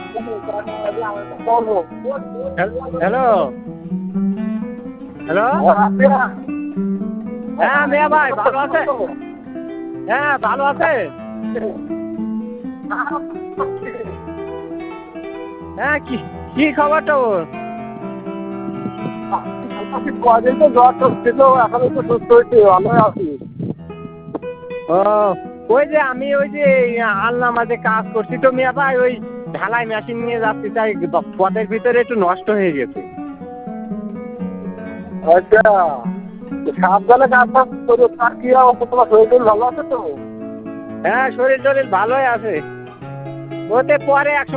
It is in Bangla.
হ্যালো হ্যালো, হ্যাঁ মিয়া ভাই ভালো আছে? হ্যাঁ ভালো আছে। হ্যাঁ কি কি খবর তোর? কদিন তো জ্বর টর ছিল, এখন একটু সুস্থ হয়েছে, ভালো আছি। ও ওই যে আমি ওই যে আলনা মাঝে কাজ করছি তো মিয়া ভাই, ওই ঢালাই মেশিন নিয়ে যাচ্ছি, তাই পথের ভিতরে একটু নষ্ট হয়ে গেছে। আচ্ছা, সাবধানে কাজ টাজ করো। তার কি অবস্থা, তোমার শরীর টরীর ভালো আছে তো? হ্যাঁ শরীর টরীর ভালোই আছে, ওতে পরে এক